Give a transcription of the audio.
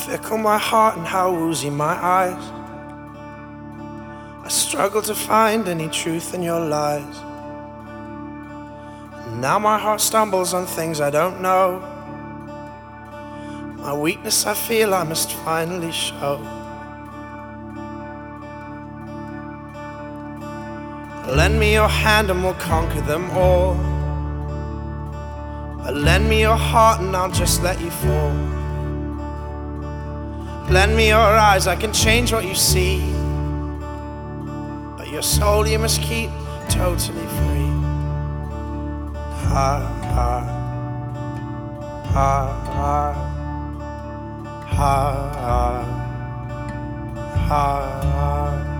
fickle my heart and how woozy my eyes. I struggle to find any truth in your lies. And now my heart stumbles on things I don't know. My weakness I feel I must finally show. Lend me your hand and we'll conquer them all. Lend me your heart and I'll just let you fall. Lend me your eyes, I can change what you see, but your soul you must keep totally free. Ha ha ha ha ha ha ha.